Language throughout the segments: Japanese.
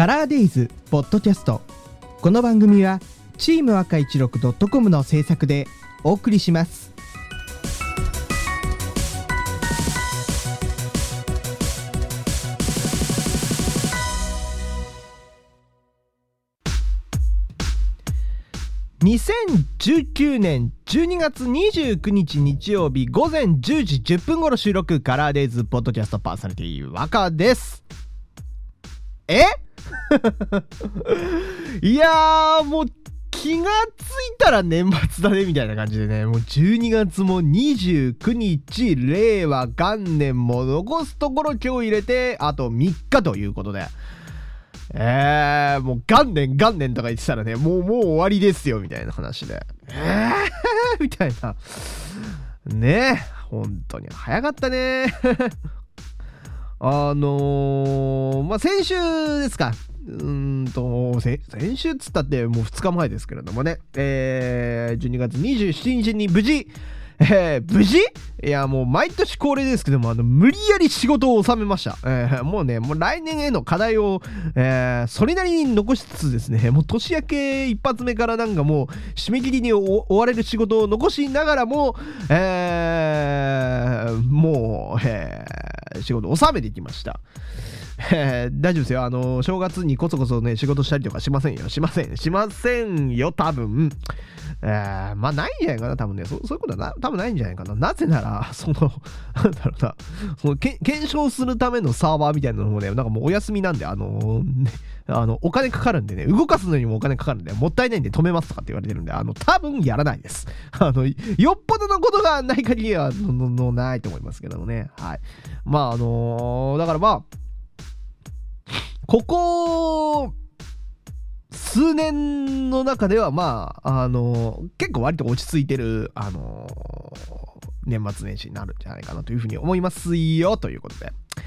カラーデイズポッドキャスト。この番組はチーム赤16 .com の制作でお送りします。2019年12月29日日曜日午前10時10分頃収録、カラーデイズポッドキャストパーソナリティ若です。いやー、もう気がついたら年末だねみたいな感じでね、もう12月も29日、令和元年も残すところ今日入れてあと3日ということで、もう元年とか言ってたらね、もう終わりですよみたいな話で、みたいなね、本当に早かったね。先週ですか。先週っつったってもう2日前ですけれどもね、12月27日に無事、いやもう毎年恒例ですけども、無理やり仕事を収めました。もう来年への課題を、それなりに残しつつですね、もう年明け一発目からなんかもう締め切りに追われる仕事を残しながらも、仕事を収めていきました。大丈夫ですよ。正月にこそこそね仕事したりとかしませんよ多分。ないんじゃないかな、多分ね。そういうことは多分ないんじゃないかな。なぜならその検証するためのサーバーみたいなのもね、なんかもうお休みなんで、お金かかるんでね、動かすのにもお金かかるんで、もったいないんで止めますとかって言われてるんで、多分やらないです。よっぽどのことがない限りはないと思いますけどもね。はい。だからここ数年の中では結構割と落ち着いてる年末年始になるんじゃないかなというふうに思いますよということ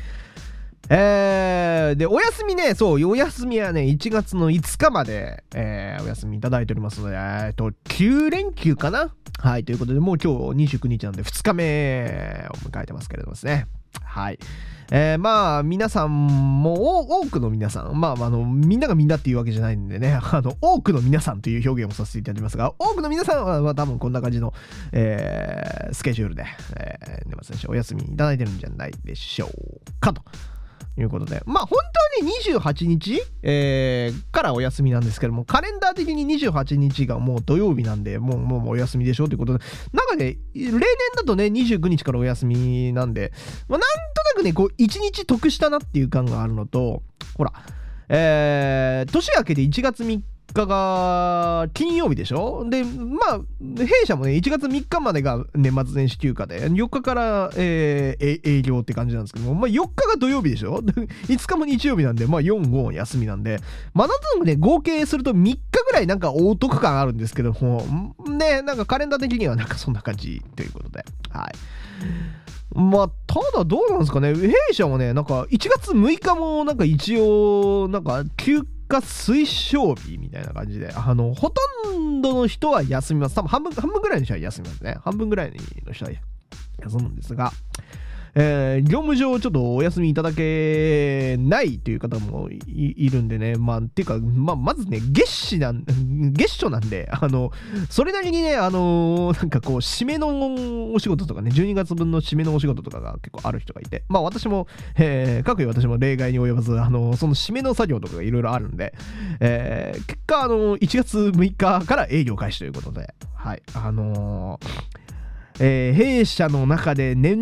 で、でお休みね、お休みはね1月の5日まで、お休みいただいておりますので、9連休かな。はい、ということでもう今日29日なんで2日目を迎えてますけれどもですね。はい。皆さんも多くの皆さん、みんながみんなっていうわけじゃないんでね、多くの皆さんという表現をさせていただきますが、多くの皆さんは、多分こんな感じの、スケジュールで、年末年始お休みいただいてるんじゃないでしょうかということで、本当はね28日、からお休みなんですけども、カレンダー的に28日がもう土曜日なんで、もうお休みでしょということで、なんかね例年だとね29日からお休みなんで、なんとなくねこう1日得したなっていう感があるのと、ほら年明けで1月3日が金曜日でしょ。で弊社もね1月3日までが年末年始休暇で4日から、営業って感じなんですけども、4日が土曜日でしょ。5日も日曜日なんで4、5休みなんで、なんとなくね合計すると3日ぐらいなんかお得感あるんですけどもね、なんかカレンダー的にはなんかそんな感じということで、はい。ただどうなんですかね、弊社もねなんか1月6日もなんか一応なんか休暇推奨日みたいな感じで、ほとんどの人は休みます。多分半分ぐらいの人は休みますね。半分ぐらいの人は休むんですが、業務上ちょっとお休みいただけないという方も いるんでね、っていうかまずね月初なんで、それなりにねなんかこう締めのお仕事とかね、12月分の締めのお仕事とかが結構ある人がいて、私も、各位私も例外に及ばずその締めの作業とかがいろいろあるんで、結果1月6日から営業開始ということで、はい、弊社の中で弊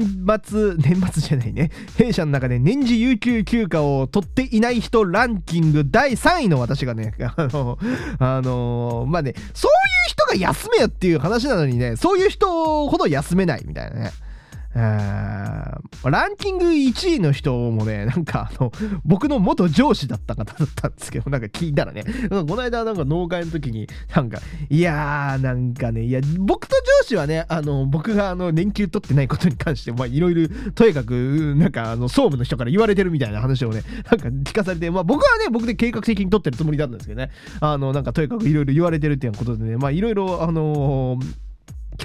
社の中で年次有給休暇を取っていない人ランキング第3位の私がね、そういう人が休めよっていう話なのにね、そういう人ほど休めないみたいなね。ランキング1位の人もね、なんか僕の元上司だった方だったんですけど、なんか聞いたらね、この間なんか農会の時になんか僕と上司はね、僕が年休取ってないことに関していろいろとにかくなんか総務の人から言われてるみたいな話をねなんか聞かされて、僕はね僕で計画的に取ってるつもりだったんですけどね、なんかとにかくいろいろ言われてるっていうことでね、いろいろ聞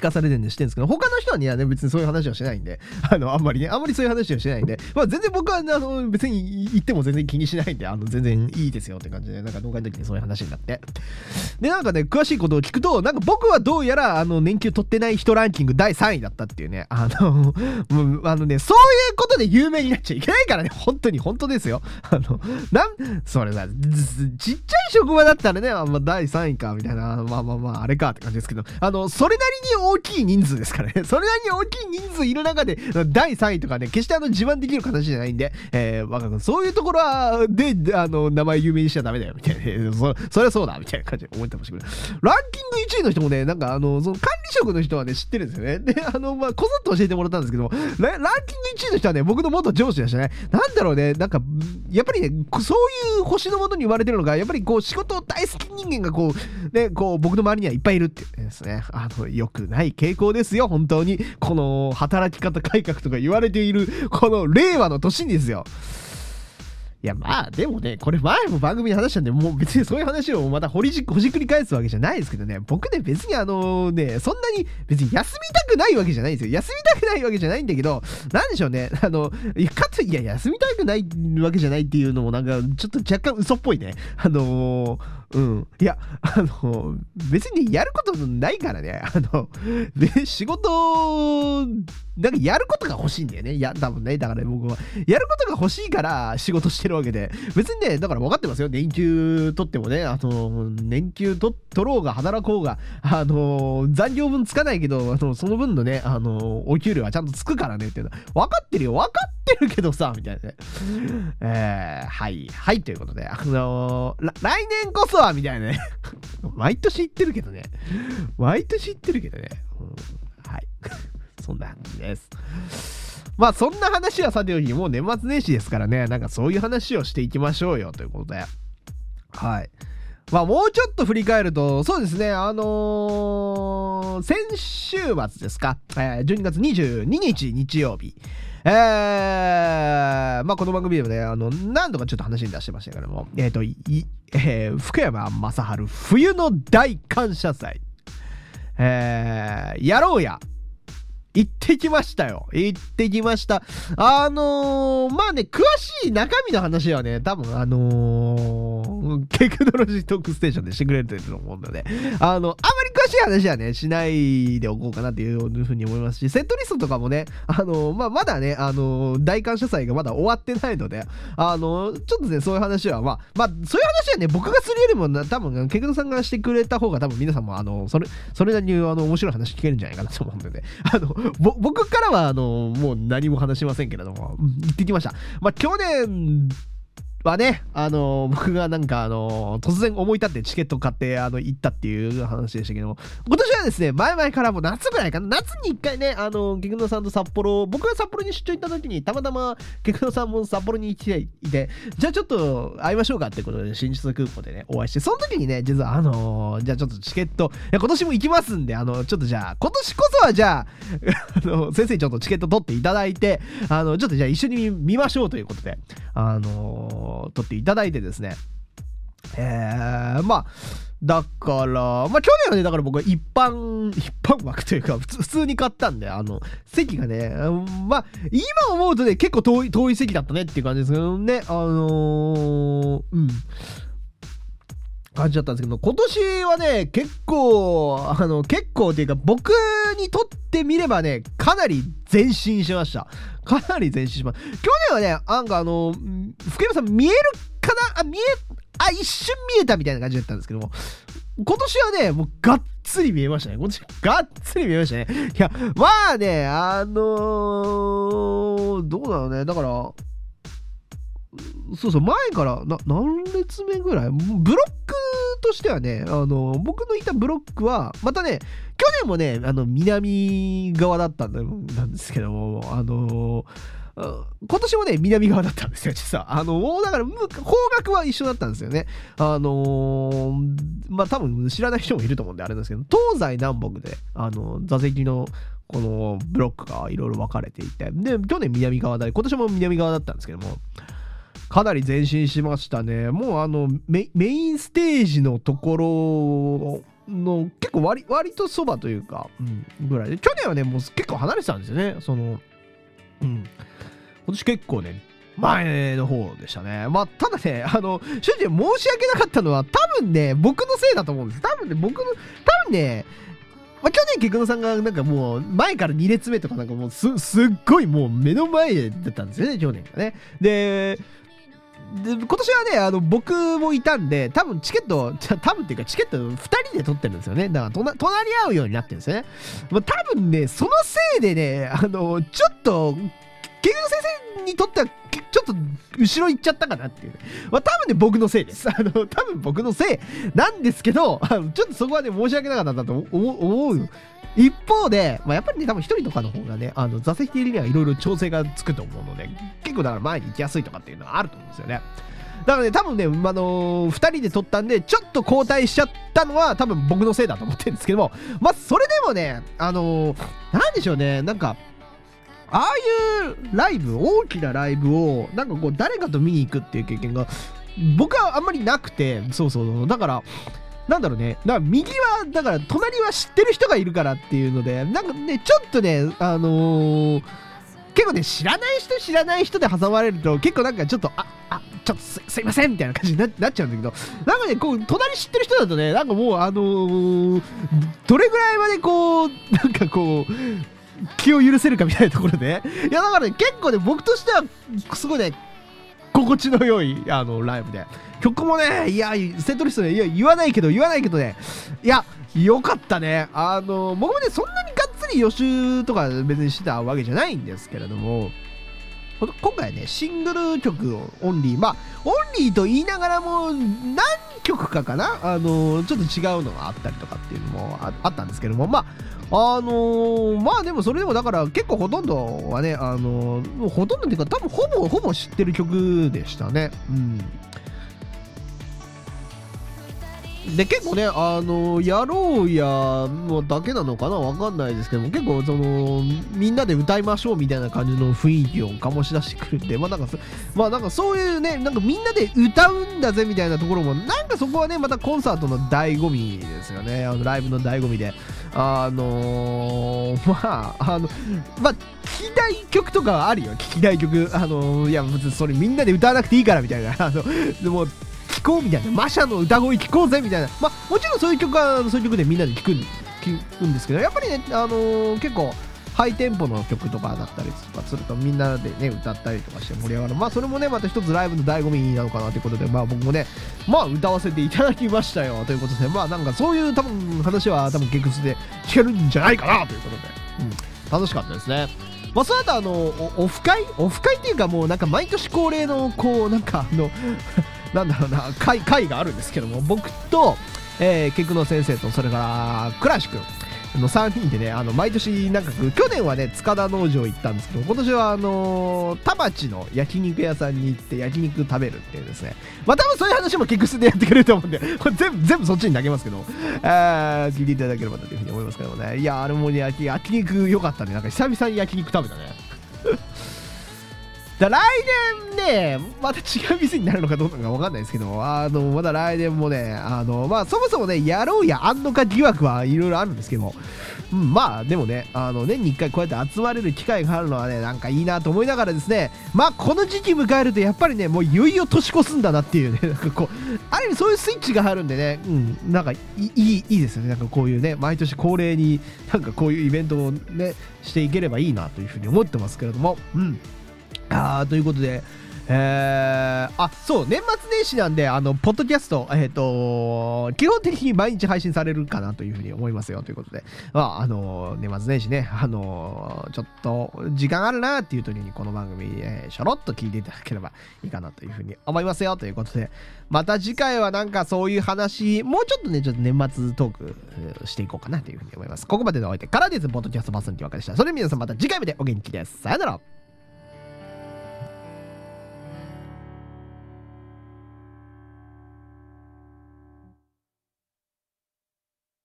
かされてるんでしてるんですけど、他の人はね、別にそういう話はしないんで、あんまりそういう話はしないんで、まあ全然僕は別に言っても全然気にしないんで、全然いいですよって感じで、なんか農会の時にそういう話になって。で、なんかね、詳しいことを聞くと、なんか僕はどうやら、年給取ってない人ランキング第3位だったっていうね、もうそういうことで有名になっちゃいけないからね、本当ですよ。それさ、ちっちゃい職場だったらね、第3位か、みたいな、あれかって感じですけど、それなりに大きい人数ですからね、それなりに大きい人数いる中で、第3位とかね、決して自慢できる形じゃないんで、若君、そういうところは、で、名前有名にしちゃダメだよ、みたいな、そりゃそうだ、みたいな感じで思ってましたけど、ランキング1位の人もね、なんか、その管理職の人はね、知ってるんですよね。で、こそっと教えてもらったんですけど、ランキング1位の人はね、僕の元上司でしたね。なんだろうね、なんか、やっぱりね、そういう星のもとに言われてるのが、やっぱりこう、仕事大好き人間がこう、ね、こう、僕の周りにはいっぱいいるってですね、良くない傾向ですよ、本当に。この、働き方改革とか言われている、この令和の年にですよ。いやでもね、これ前も番組で話したんで、もう別にそういう話をまたほじくり返すわけじゃないですけどね、僕ね、別にそんなに別に休みたくないわけじゃないんですよ。休みたくないわけじゃないんだけど、なんでしょうね、いや、休みたくないわけじゃないっていうのもなんか、ちょっと若干嘘っぽいね。いや、別にやることないからね、仕事、なんかやることが欲しいんだよね。多分ね、だから僕は、やることが欲しいから仕事してるわけで、別にね、だから分かってますよ。年給取ってもね、年給取ろうが働こうが、残業分つかないけど、その分のね、お給料はちゃんとつくからねっていうのは、分かってるけどさ、みたいなね。はい、ということで、来年こそは、みたいなね。毎年言ってるけどね。はい。そんな感じです。そんな話はさておき、もう年末年始ですからね、なんかそういう話をしていきましょうよということで。はい。もうちょっと振り返ると、そうですね、先週末ですか、12月22日日曜日。この番組でもね、何度かちょっと話に出してましたけども、福山雅治冬の大感謝祭。やろうや。行ってきましたよ。詳しい中身の話はね、多分テクノロジートークステーションでしてくれてると思うので、あまり詳しい話はね、しないでおこうかなっていうふうに思いますし、セットリストとかもね、まだね、大感謝祭がまだ終わってないので、ちょっとね、そういう話は、そういう話はね、僕がするよりも多分、ケクノさんがしてくれた方が多分皆さんも、それなりに面白い話聞けるんじゃないかなと思うので、僕からはもう何も話しませんけれども、行ってきました。去年はね、僕がなんか突然思い立ってチケット買って行ったっていう話でしたけども、今年はですね、前々からもう夏ぐらいかな、夏に一回ね、ケクノさんと僕が札幌に出張行った時に、たまたまケクノさんも札幌に来ていて、じゃあちょっと会いましょうかってことで、新宿空港でね、お会いして、その時にね、実はじゃあちょっとチケット、今年も行きますんで、ちょっとじゃあ、今年こそはじゃあ、先生にちょっとチケット取っていただいて、ちょっとじゃあ一緒に見ましょうということで、取っていただいてですね。だから、去年はね、だから僕は一般枠というか、普通に買ったんで、席がね、今思うとね、結構遠い席だったねっていう感じですけどね、感じだったんですけど、今年はね、結構っていうか、僕にとってみればね、かなり前進しました。去年はね、なんか福山さん見えるかな一瞬見えたみたいな感じだったんですけども、今年はね、もうがっつり見えましたね。いや、どうだろうね。だから、そう前から何列目ぐらいブロックとしてはね、僕のいたブロックはまたね、去年もね、南側だったんですけども、今年もね、南側だったんですよ、実は。もうだから方角は一緒だったんですよね。多分知らない人もいると思うんであれなんですけど、東西南北で座席のこのブロックがいろいろ分かれていて、で去年南側で、今年も南側だったんですけども、かなり前進しましたね。もうメインステージのところの結構割とそばというか、ぐらいで、去年はねもう結構離れてたんですよね。今年結構ね前の方でしたね。まあただね正直申し訳なかったのは多分ね僕のせいだと思うんです。多分ね去年菊野さんがなんかもう前から2列目とかなんかもうすっごいもう目の前だったんですよね、去年がね。で今年はね僕もいたんで多分チケット2人で取ってるんですよね。だから隣り合うようになってるんですよね。多分ねそのせいでねちょっと菊野先生にとってはちょっと後ろ行っちゃったかなっていう、多分ね僕のせいです。多分僕のせいなんですけどちょっとそこはね申し訳なかったと思う一方で、やっぱりね多分一人とかの方がね座席的にはいろいろ調整がつくと思うので、結構だから前に行きやすいとかっていうのはあると思うんですよね。だからね多分ね2人で撮ったんでちょっと交代しちゃったのは多分僕のせいだと思ってるんですけども、それでもねなんでしょうね、なんかああいうライブ、大きなライブをなんかこう誰かと見に行くっていう経験が僕はあんまりなくて、だからなんだろうね、だから右はだから隣は知ってる人がいるからっていうので、なんかねちょっとね結構ね知らない人で挟まれると結構なんかちょっとちょっとすいませんみたいな感じになっちゃうんだけど、なんかねこう隣知ってる人だとねなんかもうどれぐらいまでこうなんかこう気を許せるかみたいなところで、いやだからね結構ね僕としてはすごいね心地の良いライブで、曲もねいやセットリストね言わないけどねいやよかったね。僕もねそんなにがっつり予習とか別にしてたわけじゃないんですけれども、今回ねシングル曲をオンリーと言いながらも何曲かなちょっと違うのがあったりとかっていうのもあったんですけども、でもそれでもだから結構ほとんどはねほとんどっていうか多分ほぼ知ってる曲でしたね。で結構ねやろうやのだけなのかなわかんないですけども、結構みんなで歌いましょうみたいな感じの雰囲気を醸し出してくるんで、なんかそういうねなんかみんなで歌うんだぜみたいなところもなんかそこはねまたコンサートの醍醐味ですよね。ライブの醍醐味で聞きたい曲とかはあるよ。聞きたい曲いや別にそれみんなで歌わなくていいからみたいなでも聴こうみたいな、マシャの歌声聴こうぜみたいな、もちろんそういう曲はそういう曲でみんなで聴くんですけど、やっぱりね結構ハイテンポの曲とかだったりとかするとみんなでね歌ったりとかして盛り上がる、それもねまた一つライブの醍醐味なのかなということで、僕もね歌わせていただきましたよということで、なんかそういう多分話は多分ゲクスで聞けるんじゃないかなということで、楽しかったですね。その後オフ会っていうかもうなんか毎年恒例のこうなんかなんだろうな会があるんですけども、僕と菊野先生とそれから倉橋くんの3人でね毎年なんか去年はね塚田農場行ったんですけど、今年は田町の焼肉屋さんに行って焼肉食べるっていうですね、多分そういう話もキックスでやってくれると思うんで、これ全部そっちに投げますけど、聞いていただければというふうに思いますけどもね。いやあれもね焼肉良かったね。なんか久々に焼肉食べたね来年ねまた違う店になるのかどうなのか分かんないですけど、まだ来年もねそもそもねやろうやあんのか疑惑はいろいろあるんですけども、でもね年に1回こうやって集まれる機会があるのはねなんかいいなと思いながらですね、この時期迎えるとやっぱりねもういよいよ年越すんだなっていうねなんかこうある意味そういうスイッチが入るんでね、なんかいいですよね。なんかこういうね毎年恒例になんかこういうイベントをねしていければいいなというふうに思ってますけれども、ということで、そう年末年始なんでポッドキャスト基本的に毎日配信されるかなというふうに思いますよということで、年末年始ねちょっと時間あるなっていう時にこの番組、ちょろっと聞いていただければいいかなというふうに思いますよということで、また次回はなんかそういう話もうちょっとねちょっと年末トークしていこうかなというふうに思います。ここまでのお相手からです。ポッドキャストパーソナリティわかりました。それでは皆さんまた次回までお元気です。さよなら。